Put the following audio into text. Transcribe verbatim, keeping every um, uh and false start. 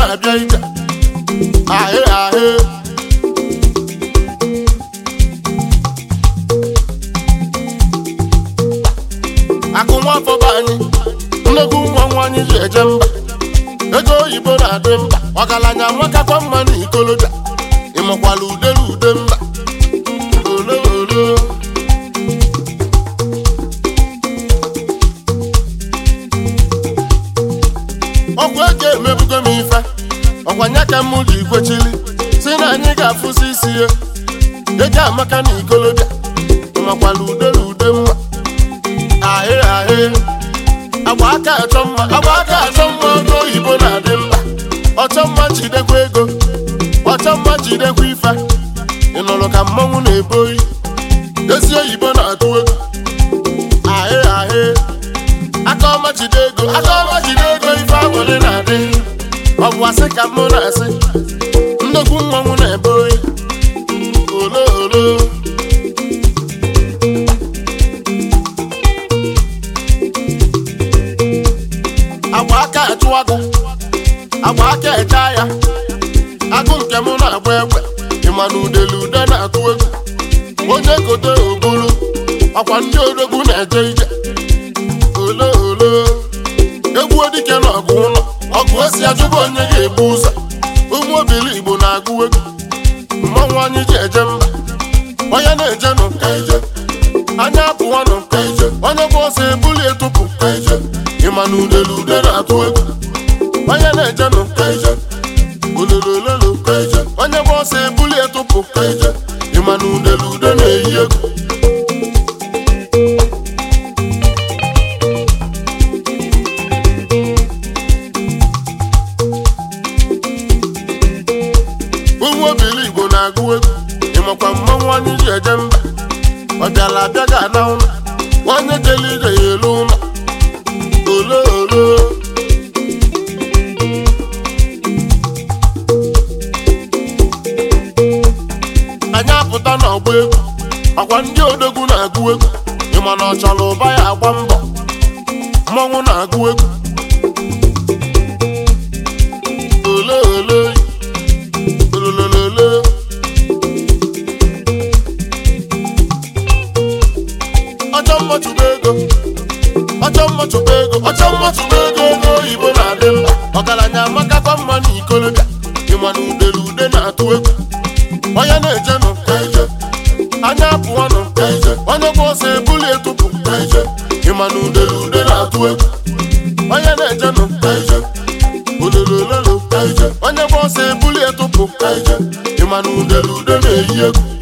na-abịa ije ahị ahị akụ nwafọ be anyị nnegwu nwa nwa anyị ji eje mba ego oyibo na-adị mba ọgaranya nwakakwa mma na ikolobịa ịmakwala udele ude mba ole ole ọgwụ ego emebugo m ife ọkwanye ka m ji kwechili si na anyị ga-afụsi isi ya ego amaka na ikolobịa ịmakwala udele ude mma ahị ahị agba aka achọ mma agba aka achọ mma ego oyibo na-adị mkpa ọchọ mma jidekwa ego ọchọ mma jidekwa ife ị nụrụ ka mmọnwụ na-ebo oyi ezi oyibo na-atụ ego ahị ahị aka ọma jide ego aka ọma jide ego ife agbụrụ na-adị ọ bụ asị ka mụ na-asị nnukwu mmọnwụ na-ebo oyi ole ole agba aka achụ agụ agba aka eche ya agụ nke m na-agba egbe ịma na udele ude na-atụ egwu onye kote obulu ọkwa ndị odogwu na-eje ije ole ole egwu dike na ọgụ ụlọ ọgụ esi ajụba onye ga-ebu ụzọ ụmụ obili Igbo na-agụ egwu mmọnwụ anyị ji eje mba onye na-eje nụ ka ije anya apụwa nụ ka ije onye bụ ọsọ ebuli etụpụ ka ije ịma na udele ude na-atụ egwu onye na-eje nụ ka ije ololololo ka ije onye bụ ọsọ ebuli etụpụ ka ije ịma na udele ude na-eyi egwu ụmụ obili Igbo na-agụ egwu ịmakwa mmọnwụ anyị ji eje mba ọ bịala abịa ga-ana ụlọ onye jele ije ya elu ụlọ ole ole anyị apụta n'ọgba egwu ọkwa ndị odogwu na-agụ egwu ịma na ọ chọrọ ụba ya agba mbọ mmọnwụ na-agụ egwu ole ole ololololo ọchọ mmachụba ego ọchọ mmachụba ego ọchọ mmachụba ego ego oyibo na-adị mba ọgaranya amakakwa mma na ikolobịa ịma na udele ude na-atụ egwu onye na-eje nụ ka ije anya apụọ nụ ka ije onye bụ ọsọ ebuli etụpụ ka ije ịma na udele ude na-atụ egwu onye na-eje nụ ka ije ololololo ka ije onye bụ ọsọ ebuli etụpụ ka ije ịma na udele ude na-eyi egwu